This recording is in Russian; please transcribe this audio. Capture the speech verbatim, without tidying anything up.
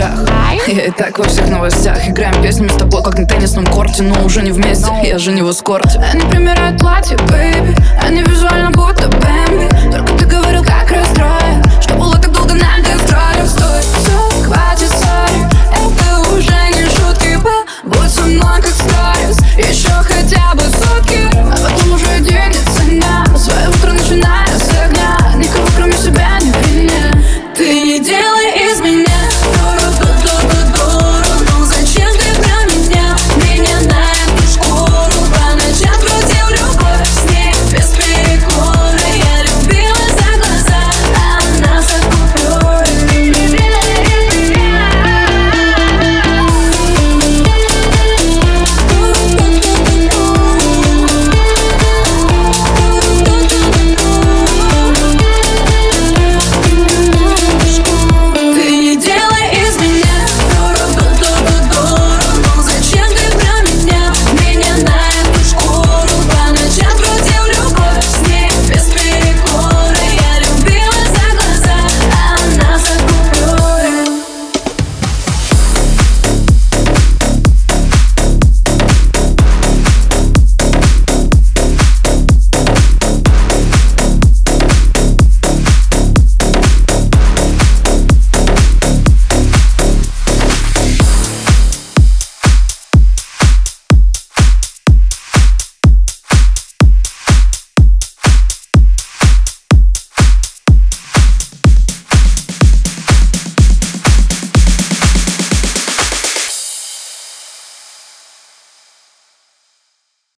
новостях. Я и так во всех новостях. Играем песнями с тобой, как на теннисном корте, но уже не вместе, я же не в эскорте. Они примеряют платье, бэйби, они визуально будто Бэмби. Только ты говорил, как расстроен, что было так долго на гастролях. Стой, все, хватит ссоры, это уже